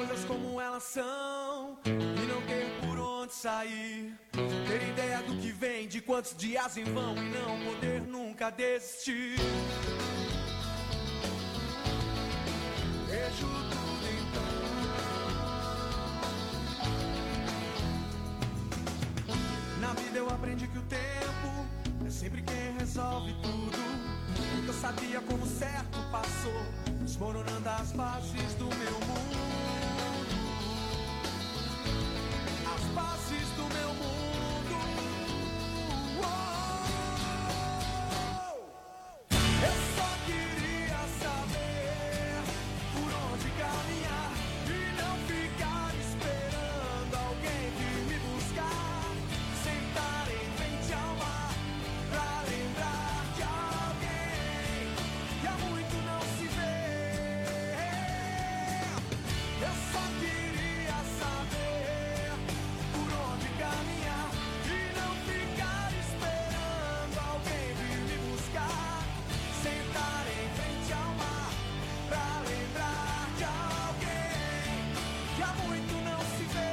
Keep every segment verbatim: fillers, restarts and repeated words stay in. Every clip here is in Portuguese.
coisas como elas são e não ter por onde sair. Ter ideia do que vem, de quantos dias em vão e não poder nunca desistir. Vejo tudo então. Na vida eu aprendi que o tempo é sempre quem resolve tudo. O que eu sabia como certo passou, desmoronando as bases do meu mundo. As bases do meu mundo. Oh! Eu só queria saber por onde caminhar e não ficar esperando alguém vir me buscar. Sentar em frente ao mar pra lembrar de alguém que há muito não se vê. Eu só queria saber por onde caminhar e não ficar esperando alguém vir me buscar. Sentar em frente ao mar pra lembrar de alguém que há muito não se vê.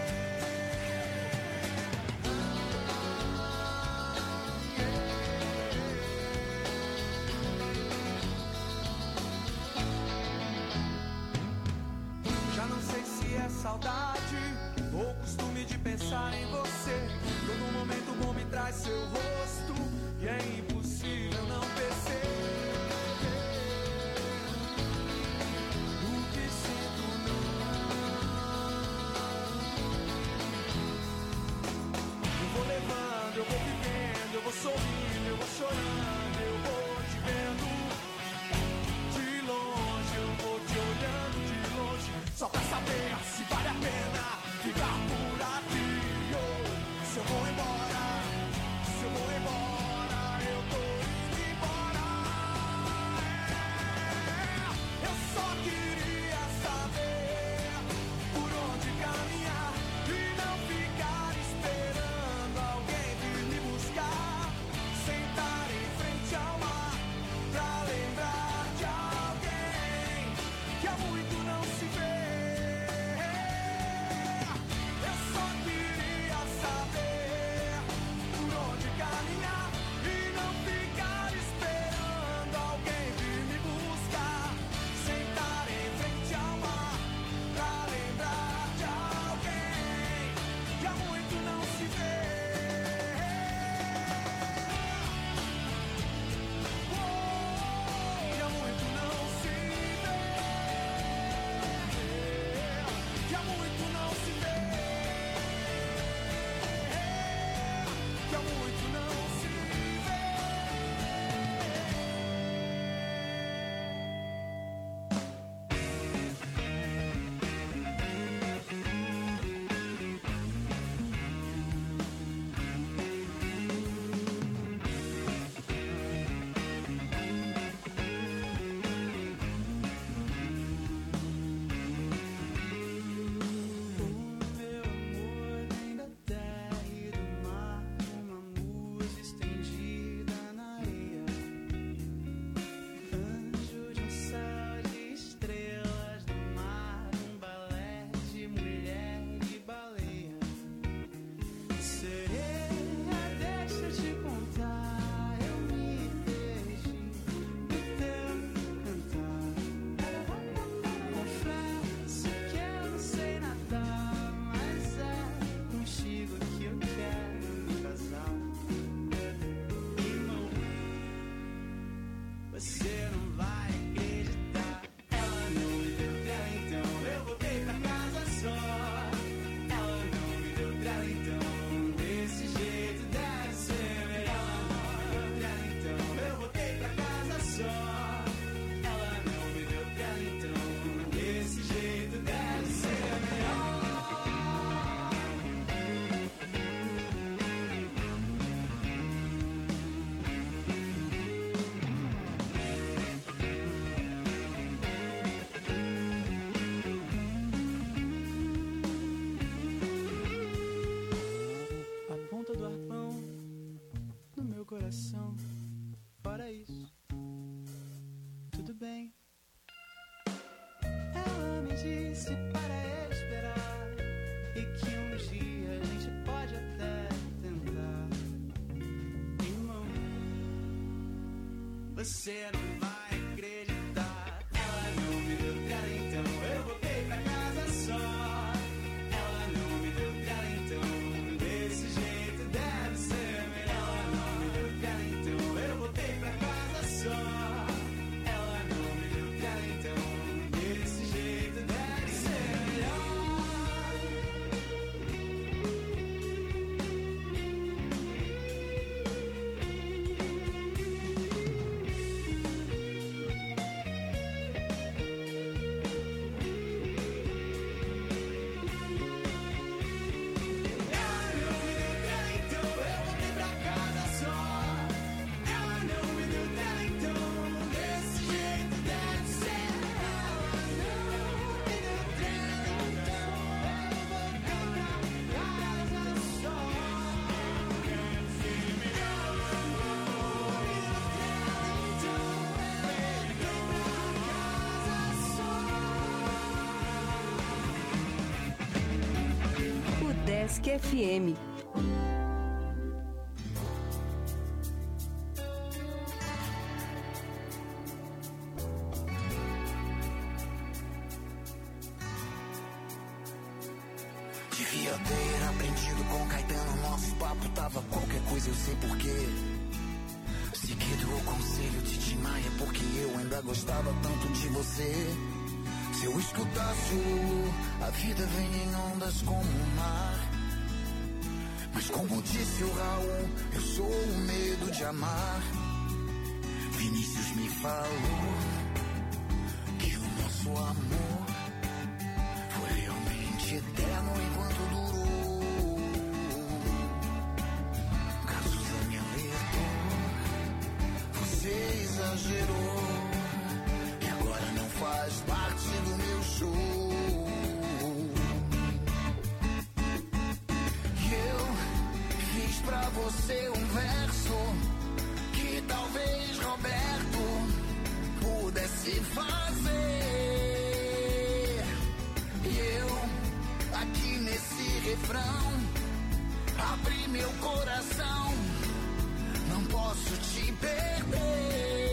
Já não sei se é saudade ou costume de pensar em você. Todo momento bom me traz seu rosto e é impossível não perceber o que sinto não. Eu vou levando, eu vou vivendo, eu vou sorrindo, eu vou chorando, eu vou te vendo. De longe eu vou te olhando de longe, só pra saber se vale a pena ficar por aqui. Oh, se eu vou embora, se eu vou embora, eu tô indo embora. É, eu só queria saber por onde caminhar e não ficar esperando alguém vir me buscar. Sentar em frente ao mar pra lembrar de alguém que há muito não se vê. Eu só queria saber por onde caminhar e não ficar esperando alguém vir me buscar. Sentar em frente ao mar pra lembrar de alguém que há muito não se vê. Oh, que há muito não se vê. Que há muito não se vê. Que há muito não se vê. O meu amor vem da terra e do mar, uma música estendida na areia. Anjo de um céu de estrelas do mar, um balé de mulher e baleia. Sereia, deixa eu te contar, eu me perdi no teu cantar. Confesso que eu não sei nadar, mas é contigo que eu quero me casar. Irmão, você não vai acreditar. Ela não me deu trela, então eu voltei pra casa só. Ela não me deu trela, então desse jeito deve ser melhor. Ela não me deu trela, então eu voltei pra casa só. Ela não me deu trela, então desse jeito deve ser melhor. A ponta do arpão no meu coração. Fora isso, tudo bem. Ela me disse para você não vai acreditar. Ela não me deu trela, então eu voltei pra casa só. Ela não me deu trela, então desse jeito deve ser melhor. Ela não me deu trela, então eu voltei pra casa só. Ela não me deu trela, então desse jeito deve ser melhor. Desk F M. Devia ter aprendido com Caetano, nosso papo tava qualquer coisa, eu sei porquê. Seguido o conselho de Tim Maia, porque eu ainda gostava tanto de você. Se eu escutasse o Lulu, a vida vem em ondas como o mar. Mas como disse o Raul, eu sou o medo de amar. Vinícius me falou que o nosso amor foi realmente eterno enquanto durou. Cazuza me alertou, você exagerou. E agora não faz parte do meu show. Pra você um verso que talvez Roberto pudesse fazer. E eu, aqui nesse refrão, abri meu coração, não posso te perder.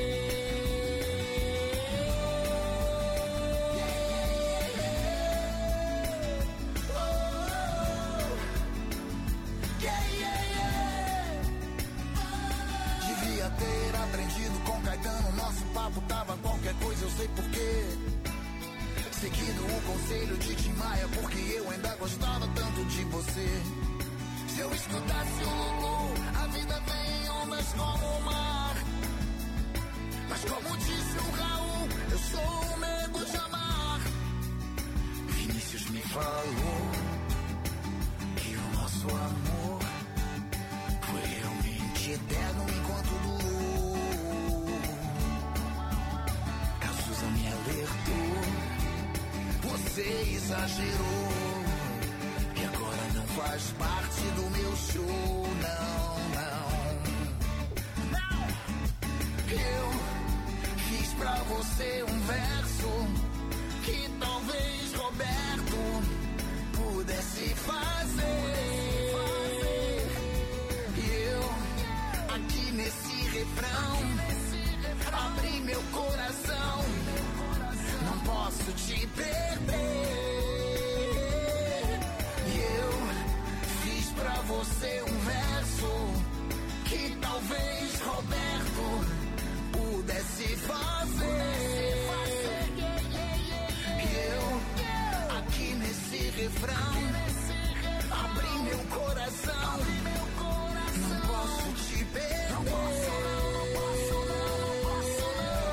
Ter aprendido com Caetano, nosso papo tava qualquer coisa, eu sei porquê. Seguido o conselho de Tim Maia, porque eu ainda gostava tanto de você. Se eu escutasse o Lulu, a vida vem em ondas como o mar. Mas como disse o Raul, eu sou o medo de amar. Vinícius me falou que o nosso amor foi realmente eterno enquanto durou. Cazuza me alertou, você exagerou. E agora não faz parte do meu show, não, não. Não! Eu fiz pra você um verso que talvez Roberto pudesse fazer. Nesse refrão, abri meu coração, não posso te perder. E eu fiz pra você um verso que talvez Roberto pudesse fazer. E eu, aqui nesse refrão, abri meu coração, não posso te perder. Não posso, não, não posso, não, não posso,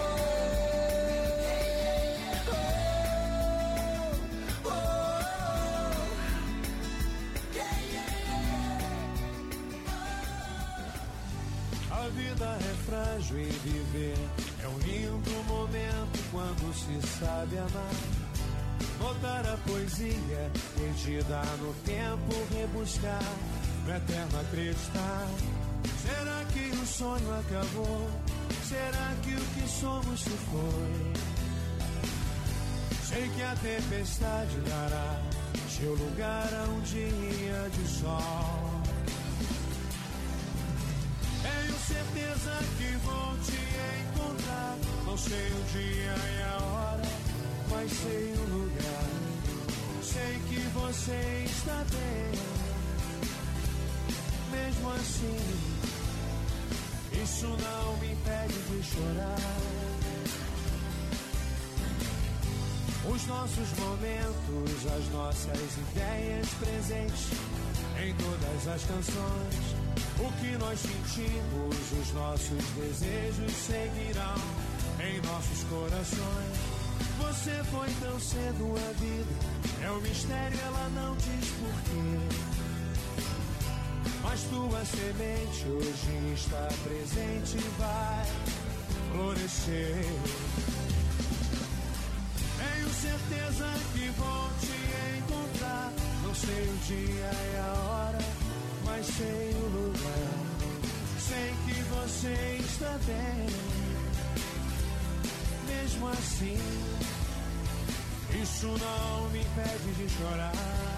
não. Oh, oh, oh. Yeah, yeah, yeah. A vida é frágil e viver é um lindo momento quando se sabe amar. Notar a poesia perdida no tempo, rebuscar, no eterno acreditar. Será que o sonho acabou? Será que o que somos se foi? Sei que a tempestade dará seu lugar a um dia de sol. Em um certeza que vou te encontrar. Não sei o dia e a hora, mas sei o lugar. Sei que você está bem. Mesmo assim, isso não me impede de chorar. Os nossos momentos, as nossas ideias presentes em todas as canções. O que nós sentimos, os nossos desejos seguirão em nossos corações. Você foi tão cedo a vida, é um mistério, ela não diz porquê. Mas tua semente hoje está presente e vai florescer. Tenho certeza que vou te encontrar. Não sei o dia e a hora, mas sei o lugar. Sei que você está bem. Mesmo assim, isso não me impede de chorar.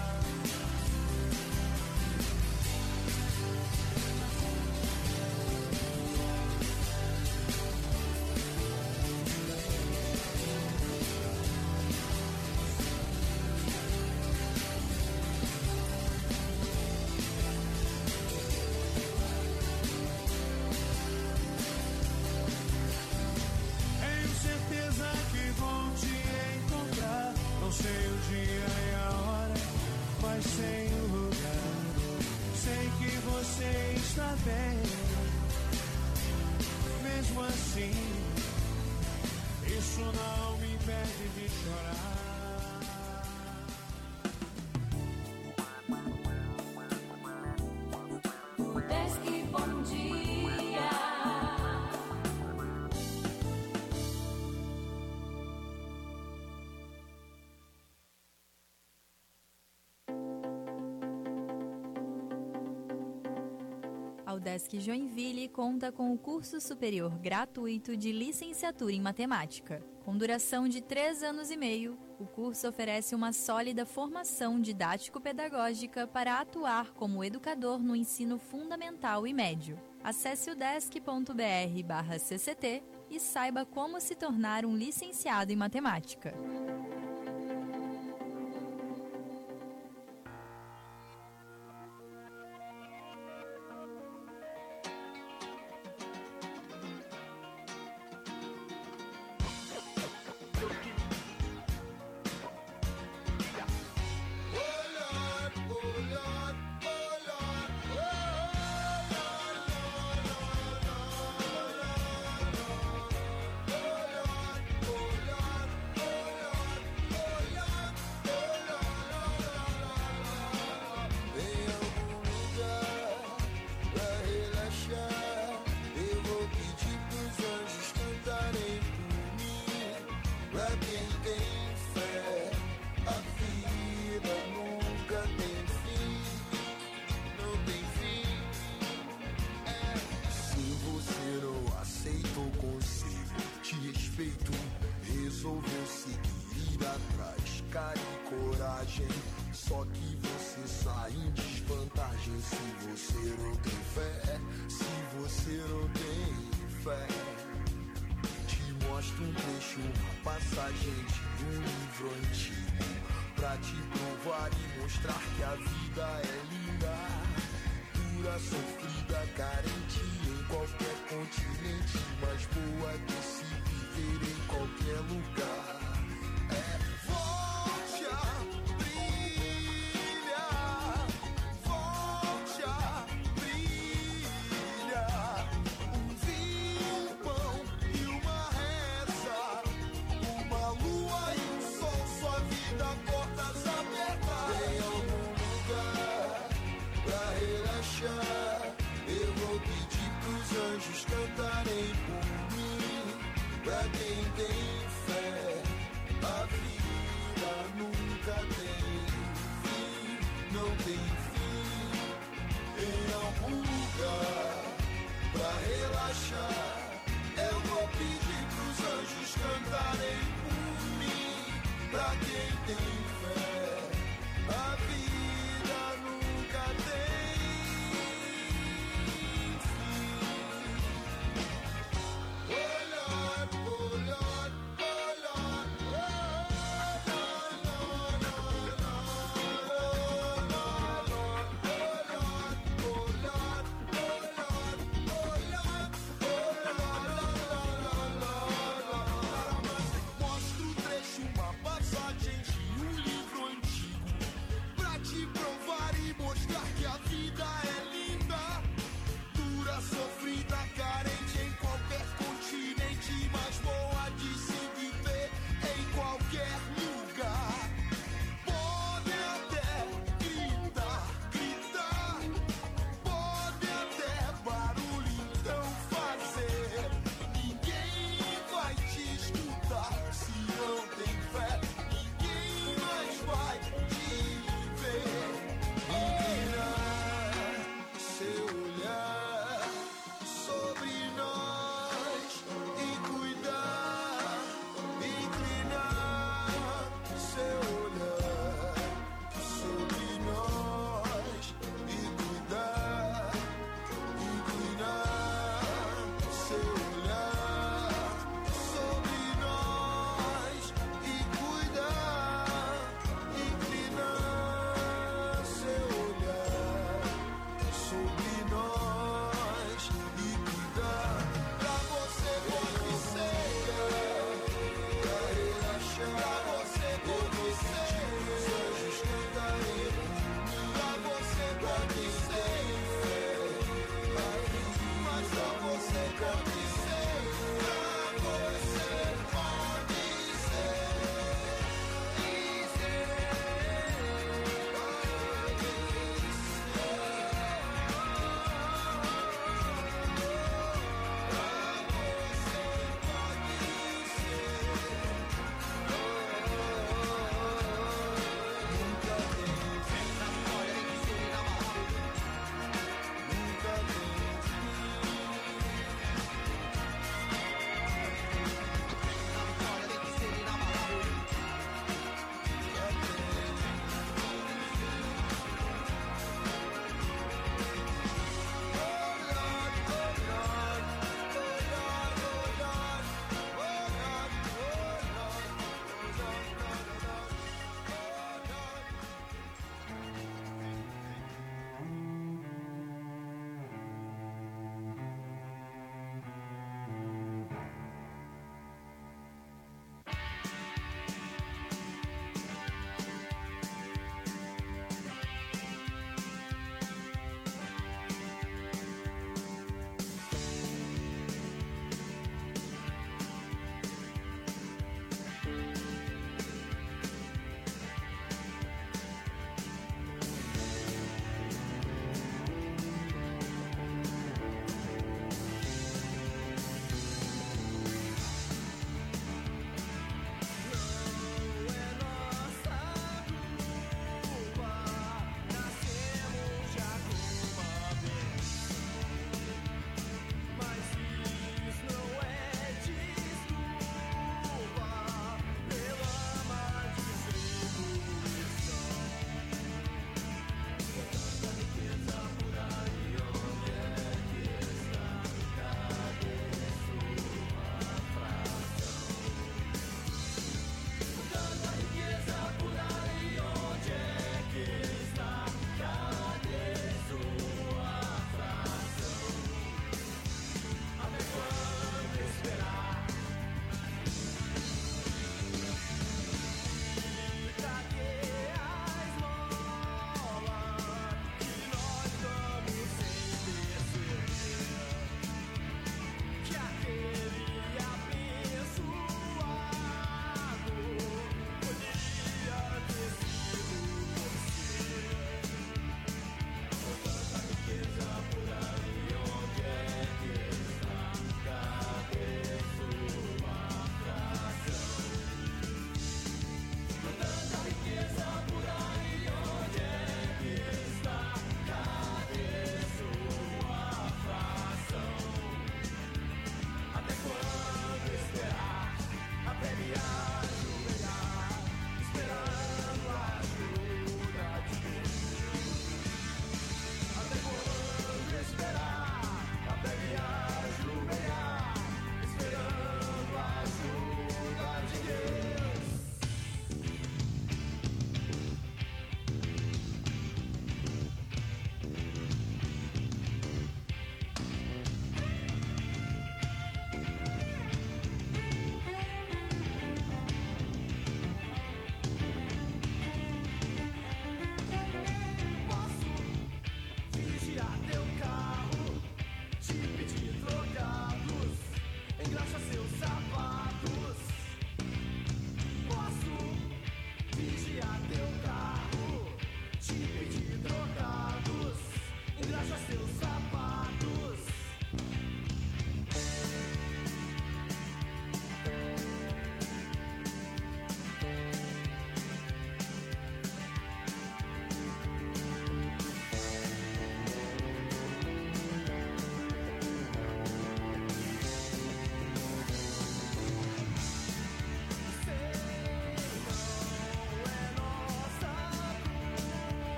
A UDESC Joinville conta com o curso superior gratuito de licenciatura em matemática. Com duração de três anos e meio, o curso oferece uma sólida formação didático-pedagógica para atuar como educador no ensino fundamental e médio. Acesse udesc ponto br barra C C T e saiba como se tornar um licenciado em matemática. Resolveu seguir ir atrás, cara e coragem. Só que você sai em desvantagem se você não tem fé. Se você não tem fé, te mostro um trecho, uma passagem de um livro antigo, pra te provar e mostrar que a vida é linda, dura, sofrida, carente em qualquer continente, mas boa de se viver em qualquer lugar. É, volte a brilhar, volte a brilhar. Um vinho, um pão e uma reza, uma lua e um sol, sua vida, portas abertas. Tem algum lugar pra relaxar? Eu vou pedir pros anjos cantarem por mim. Pra quem tem fé.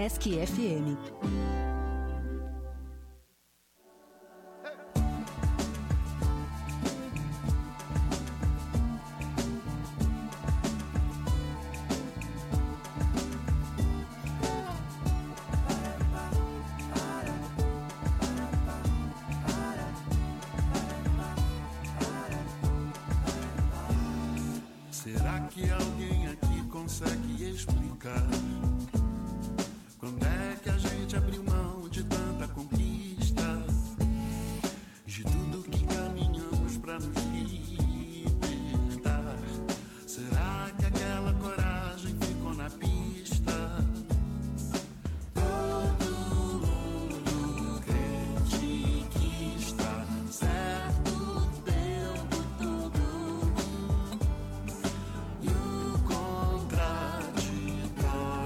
Udesc F M. Será que alguém aqui consegue explicar quando é que a gente abriu mão de tanta conquista, de tudo que caminhamos pra nos libertar? Será que aquela coragem ficou na pista? Todo mundo crente que está certo deu por tudo, e o contraditório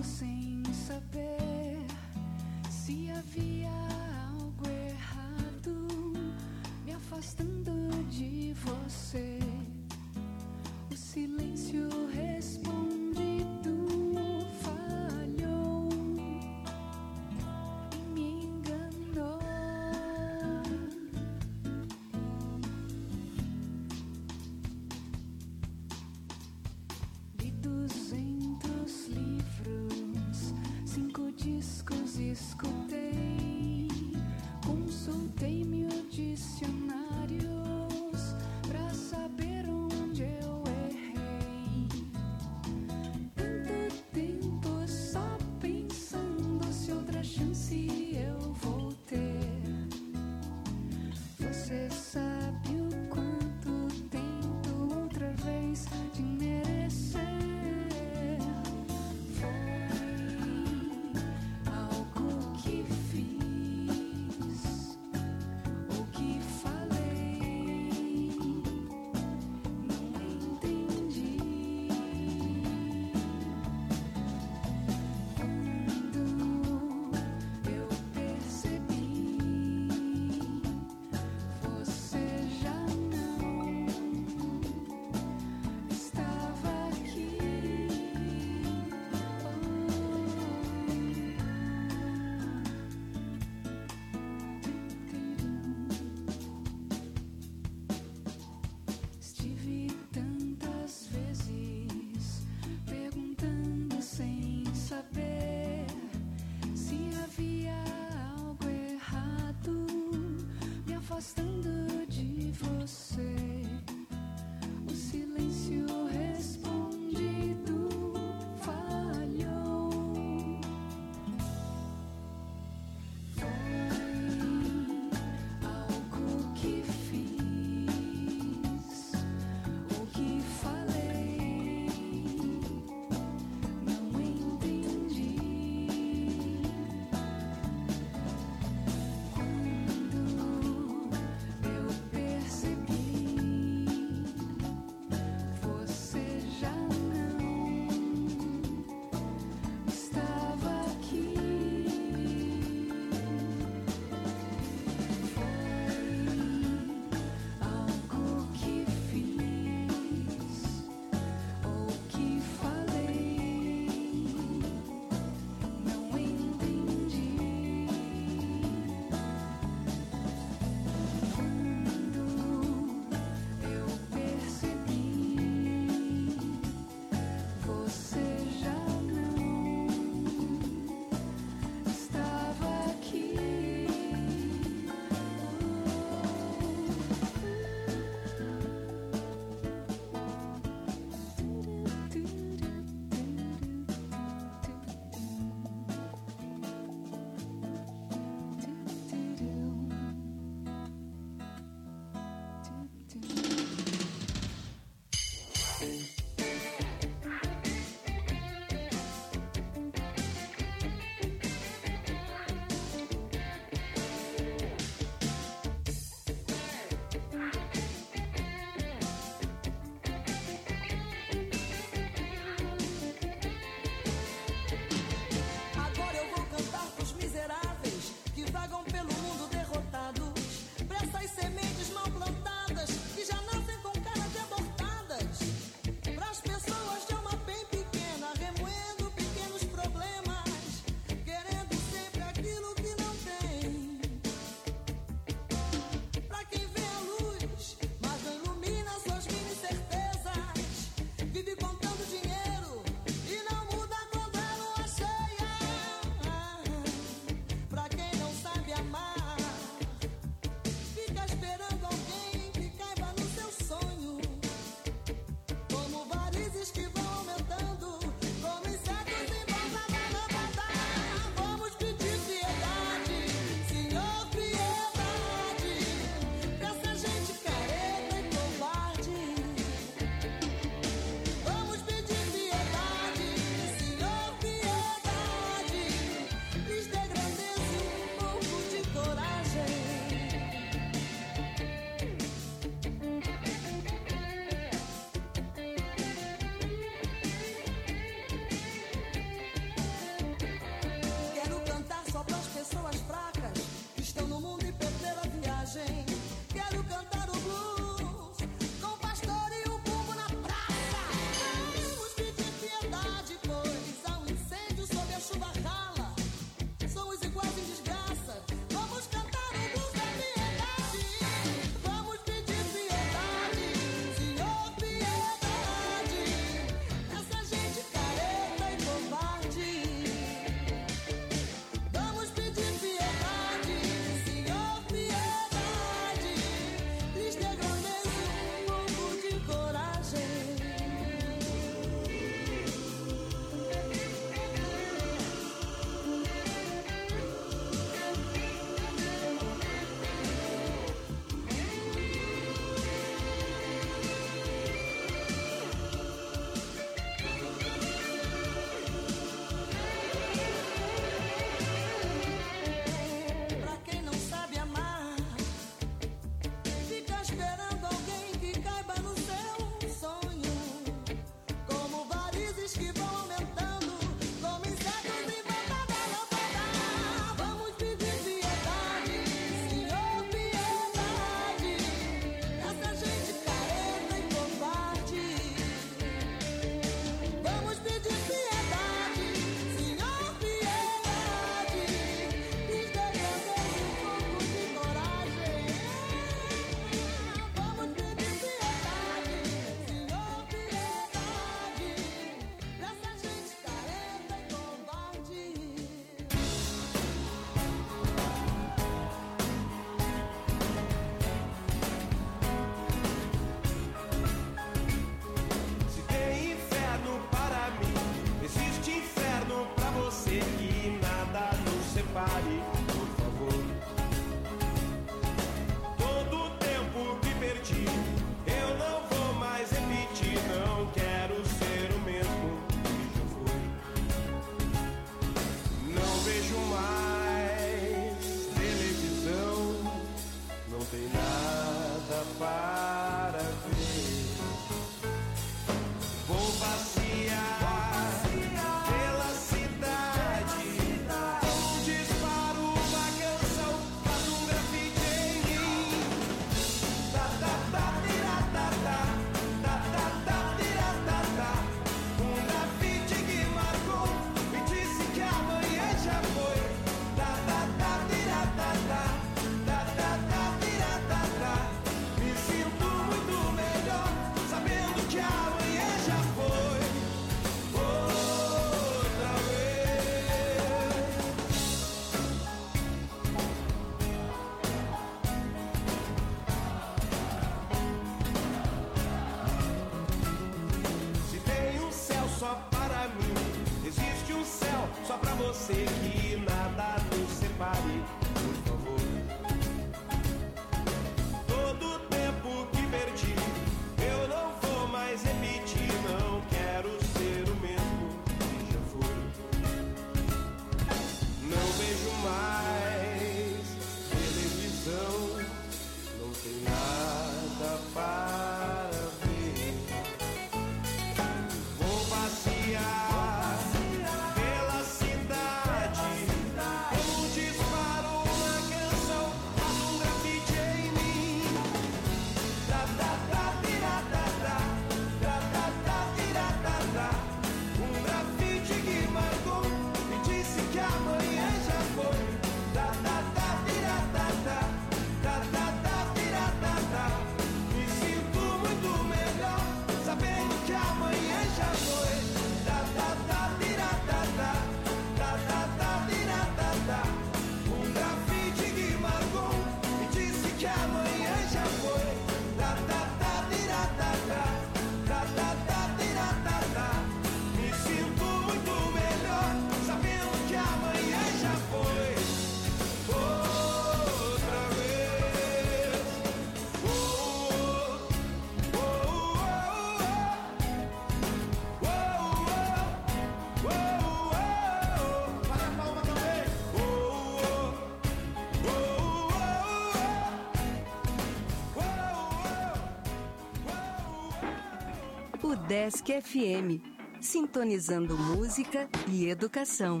Udesc F M, sintonizando música e educação.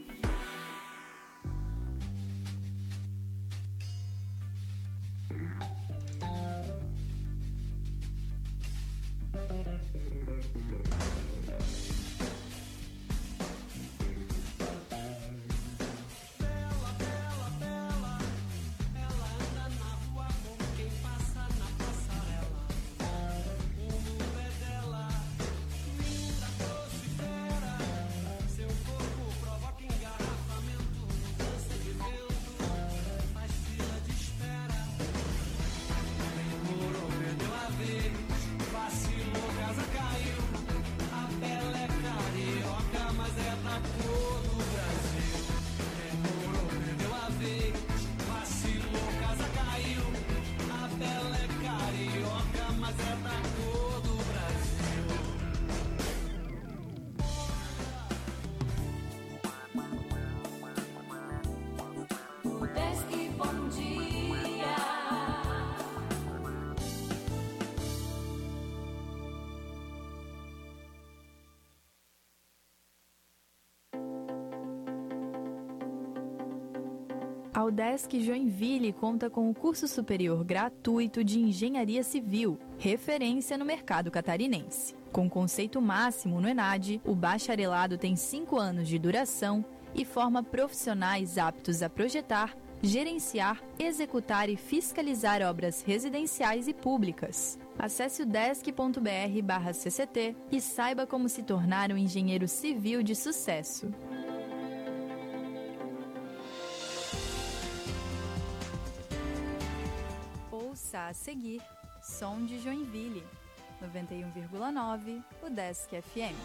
A Udesc Joinville conta com o curso superior gratuito de Engenharia Civil, referência no mercado catarinense. Com conceito máximo no ENAD, o bacharelado tem cinco anos de duração e forma profissionais aptos a projetar, gerenciar, executar e fiscalizar obras residenciais e públicas. Acesse udesc ponto br barra C C T e saiba como se tornar um engenheiro civil de sucesso. A seguir, Som de Joinville, noventa e um vírgula nove, Udesc F M.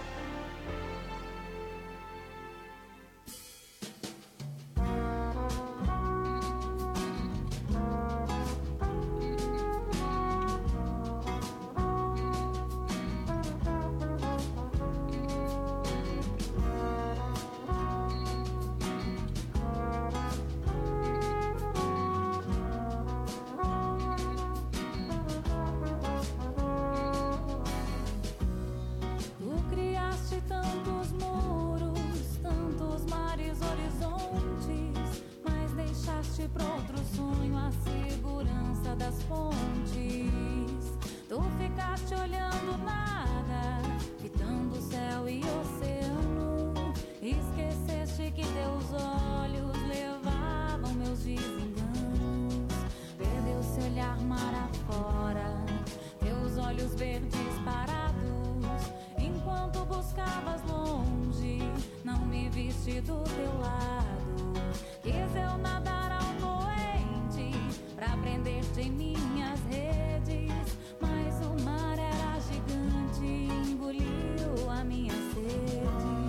Do teu lado, quis eu nadar ao poente pra prender-te em minhas redes, mas o mar era gigante e engoliu a minha sede.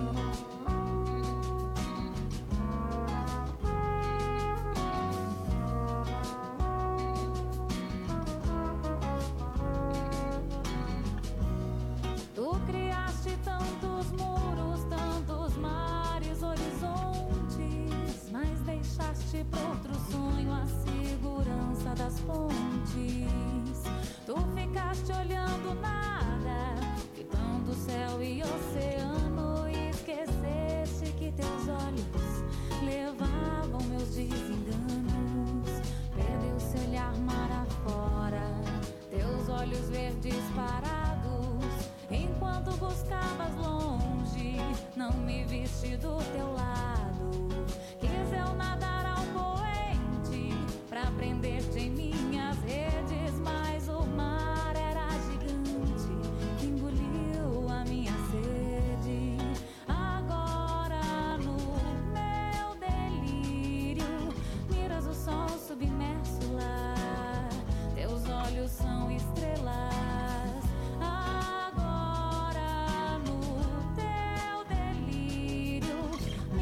Tu criaste tantos muros, tantos mares, horizontes, mas deixaste pra outro sonho a segurança das pontes. Tu ficaste olhando nada, fitando o céu e oceano, e esqueceste que teus olhos levavam meus desenganos. Perdeu-se olhar mar afora, teus olhos verdes parados, enquanto buscavas longe, não me viste do teu lado. Quis eu nadar ao poente pra prender-te em minhas redes, mas o mar era gigante que engoliu a minha sede. Agora no meu delírio miras o sol submerso lá, teus olhos são estrelas. Agora no teu delírio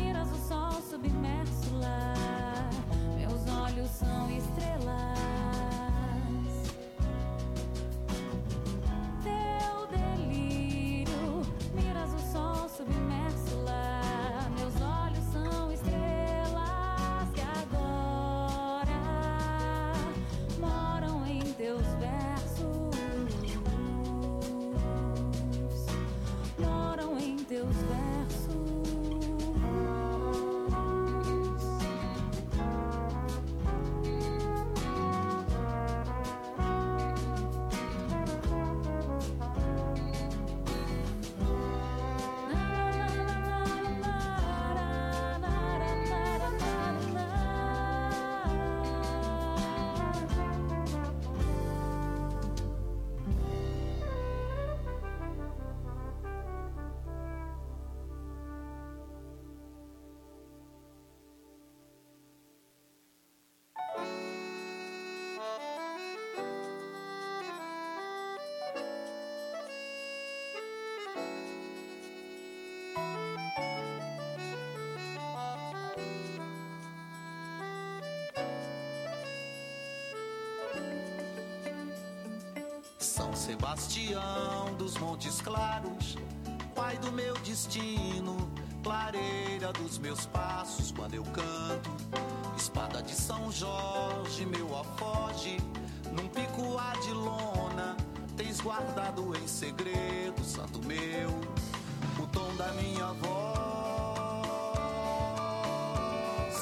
Sebastião dos Montes Claros, pai do meu destino, clareira dos meus passos quando eu canto. Espada de São Jorge, meu afoge, num picoá de lona, tens guardado em segredo, santo meu, o tom da minha voz.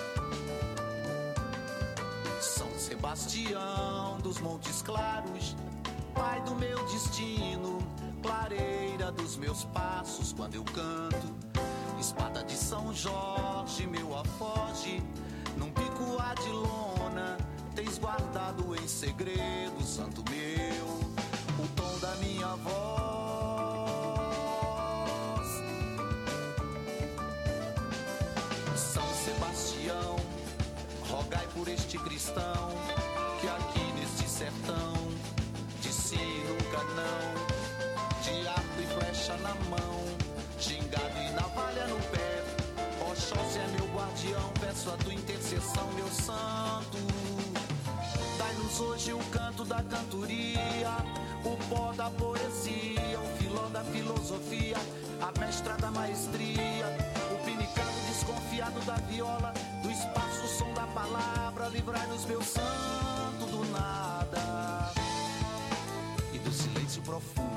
São Sebastião dos Montes Claros, pai do meu destino, clareira dos meus passos quando eu canto. Espada de São Jorge, meu afoge, num picoá de lona, tens guardado em segredo, santo meu, o tom da minha voz. São Sebastião, rogai por este cristão, que aqui neste sertão de si nunca não, de arco e flecha na mão, gingado e navalha no pé, Oxóssi é meu guardião, peço a tua intercessão, meu santo. Dai-nos hoje o canto da cantoria, o pó da poesia, o filó da filosofia, a mestra da maestria, o pinicado desconfiado da viola, do espaço o som da palavra, livrai-nos, meu santo, do nada e do silêncio profundo.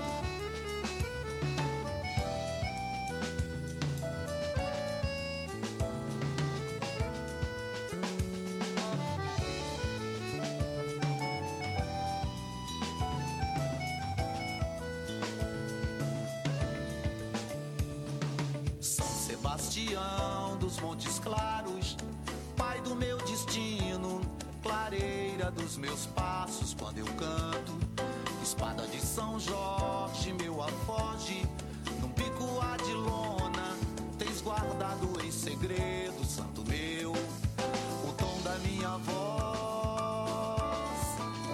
São Sebastião dos Montes Claros, pai do meu destino, clareira dos meus passos quando eu canto. Espada de São Jorge, meu afoge, num picoá de lona, tens guardado em segredo, santo meu, o tom da minha voz.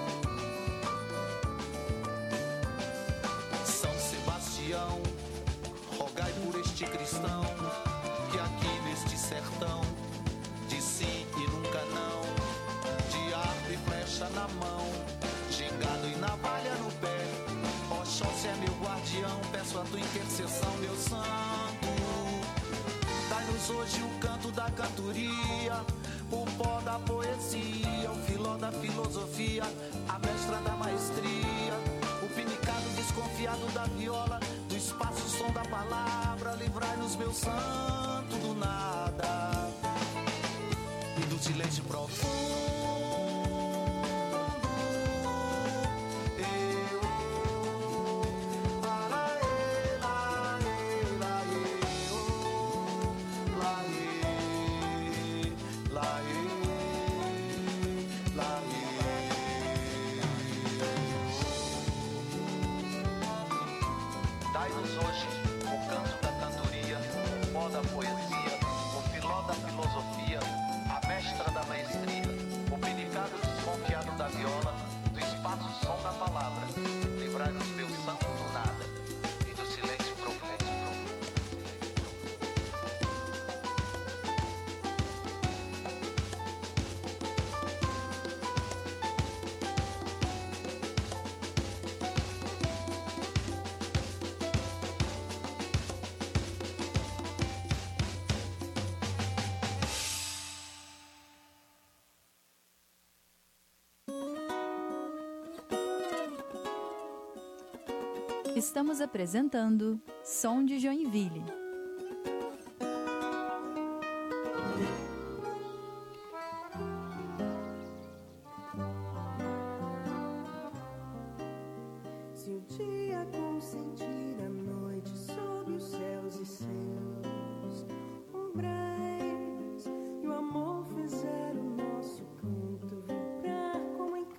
São Sebastião, rogai por este cristão, que aqui neste sertão, de sim e nunca não, de arco e flecha na mão, gingado e navalha no pé, Oxóssi é meu guardião, peço a tua intercessão, meu santo. Dai-nos hoje o canto da cantoria, o pó da poesia, o filó da filosofia, a mestra da maestria, o pinicado desconfiado da viola, do espaço o som da palavra, livrai-nos, meu santo, do nada e do silêncio profundo. Dai-nos hoje o canto da cantoria, o pó da poesia, o filó da filosofia, a mestra da maestria, o pinicado desconfiado da viola, do espaço o som da palavra, livrai-nos, meu santo, do nada e do silêncio profundo. Estamos apresentando Som de Joinville. Se o dia consentir a noite sob os céus e seus umbrais, e o amor fizer o nosso canto vibrar como em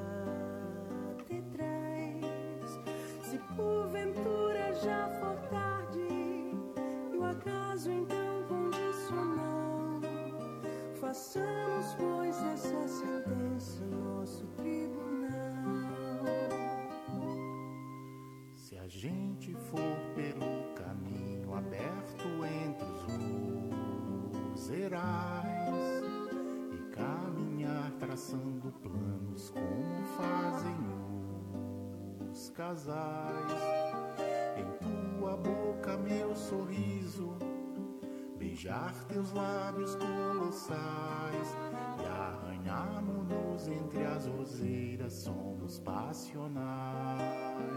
catedrais, se porventura já for tarde e o acaso então condicional, façamos, pois, dessa sentença nosso tribunal. Se a gente for pelo caminho aberto entre os roserais e caminhar traçando planos como fazem os casais. Em tua boca meu sorriso, beijar teus lábios colossais e arranhamos-nos entre as roseiras, somos passionais.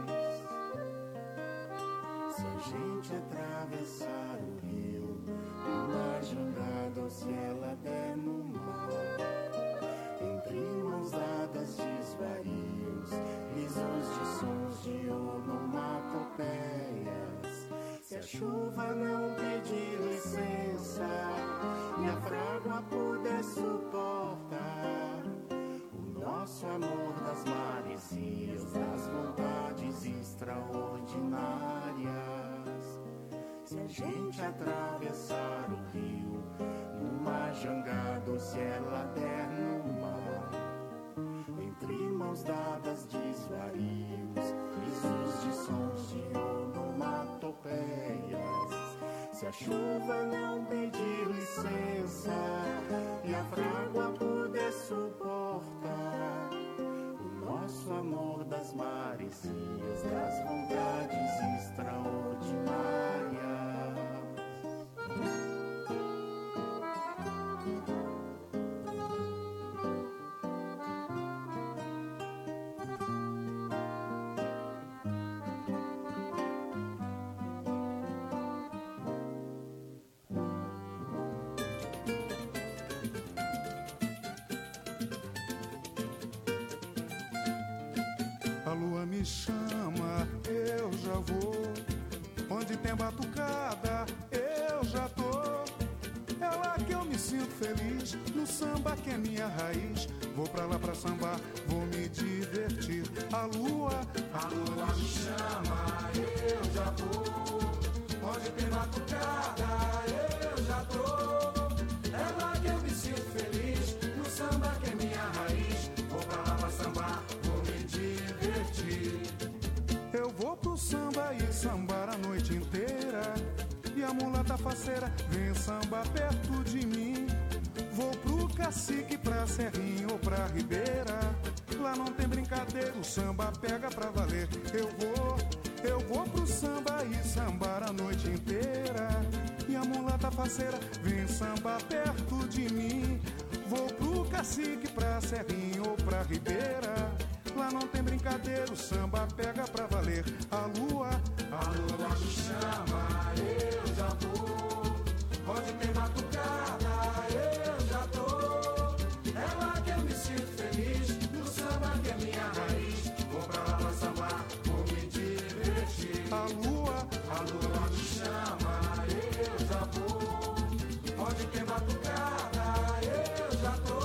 Se a gente atravessar o rio, numa jangada ou se ela der no mar, entre mãos dadas desvarios, risos de sons de onomatopeias. Se a chuva não pedir licença e a frágua puder suportar o nosso amor das maresias, das vontades extraordinárias. Se a gente atravessar o rio numa jangada ou se ela der no mar, entre mãos dadas desvarios, risos de sons de onomatopeias. Se a chuva não pedir licença e a frágua puder suportar o nosso amor das maresias, das vontades extraordinárias. Me chama, eu já vou. Onde tem batucada, eu já tô. É lá que eu me sinto feliz, no samba que é minha raiz. Vou pra lá pra sambar, vou me divertir. A lua, a lua me chama, eu já vou. Onde tem batucada, eu já tô. É lá que eu me sinto feliz, no samba que é minha raiz. Vou pra lá pra sambar, vou me divertir. Eu vou pro samba e sambar a noite inteira. E a mulata faceira vem sambar perto de mim. Vou pro cacique, pra serrinho ou pra ribeira. Lá não tem brincadeira, o samba pega pra valer. Eu vou, eu vou pro samba e sambar a noite inteira. E a mulata faceira vem sambar perto de mim. Vou pro cacique, pra serrinho ou pra ribeira. Lá não tem brincadeira, o samba pega pra valer. A lua, a lua me chama, eu já vou. Onde tem batucada, eu já tô. É lá que eu me sinto feliz, no samba que é minha raiz. Vou pra lá pra sambar, vou me divertir. A lua, a lua me chama, eu já vou. Onde tem batucada, eu já tô.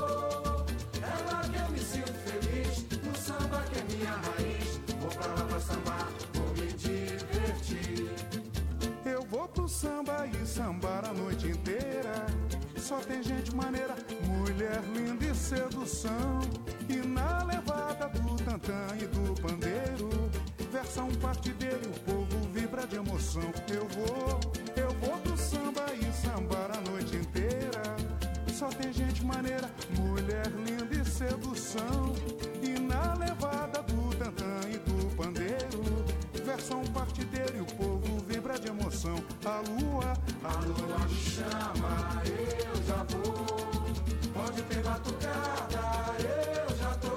É lá que eu me sinto feliz, no samba que é minha raiz. Vou pra lá pra sambar, vou me divertir. Eu vou pro samba e sambar a noite inteira. Só tem gente maneira, mulher linda e sedução. E na levada do tantã e do pandeiro, versa um partideiro, o povo vibra de emoção. Eu vou, eu vou pro samba e sambar a noite inteira. Só tem gente maneira, mulher linda e sedução. E na levada do tantã e do pandeiro, versa um partideiro e o povo vibra de emoção. A lua, a lua me chama, eu já vou. Onde tem batucada, eu já tô.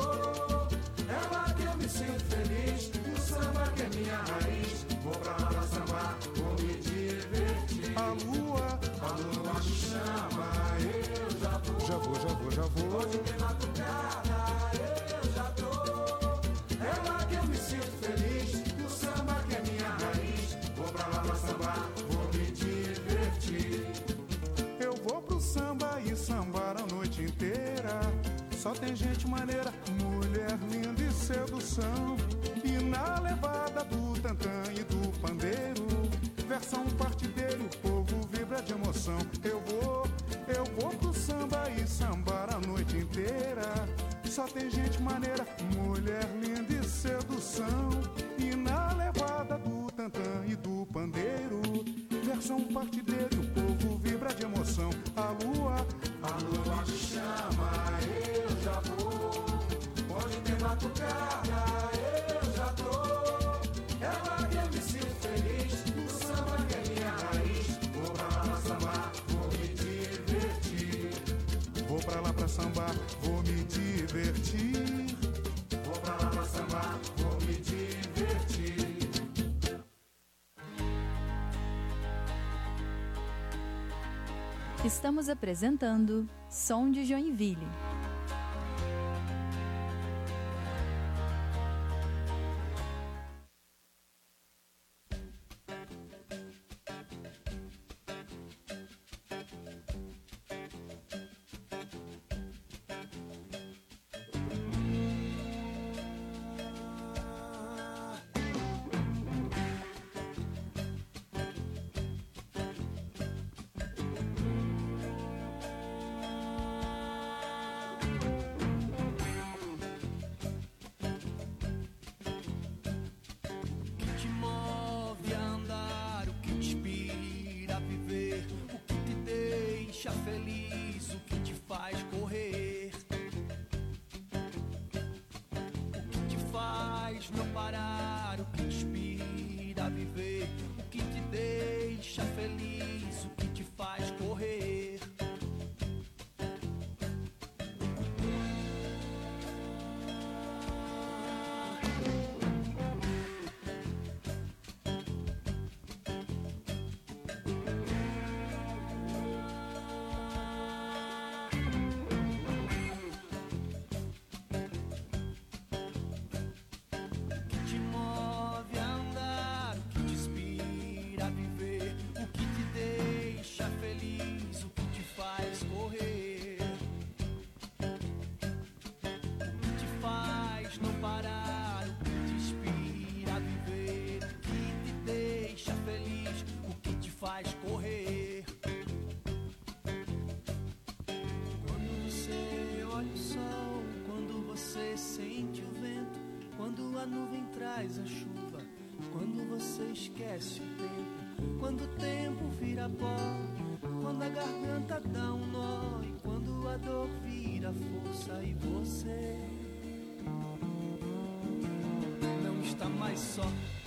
É lá que eu me sinto feliz, no samba que é minha raiz. Vou pra lá pra sambar, vou me divertir. A lua, a lua me chama, eu já vou. Já vou, já vou, já vou. Onde tem batucada, eu já tô. É lá que eu me sinto feliz, no samba que é minha raiz. Vou pra lá pra sambar, vou me divertir. Eu vou pro samba e sambar a noite inteira. Só tem gente maneira, mulher linda e sedução. E na levada do tantã e do pandeiro, versa um partideiro, o povo vibra de emoção. Eu vou, eu vou pro samba e sambar a noite inteira. Só tem gente maneira, mulher linda e sedução. E na levada do tantã e do pandeiro, versa um partideiro, o povo vibra de emoção. A lua, a lua me chama, eu já vou. Onde tem batucada, eu já tô. Estamos apresentando Som de Joinville. Feliz, o que te faz correr, o que te faz não parar, o que te inspira a viver, o que te deixa feliz, o que te faz correr. Faz correr. Quando você olha o sol, quando você sente o vento, quando a nuvem traz a chuva, quando você esquece o tempo, quando o tempo vira pó, quando a garganta dá um nó e quando a dor vira força e você não está mais só.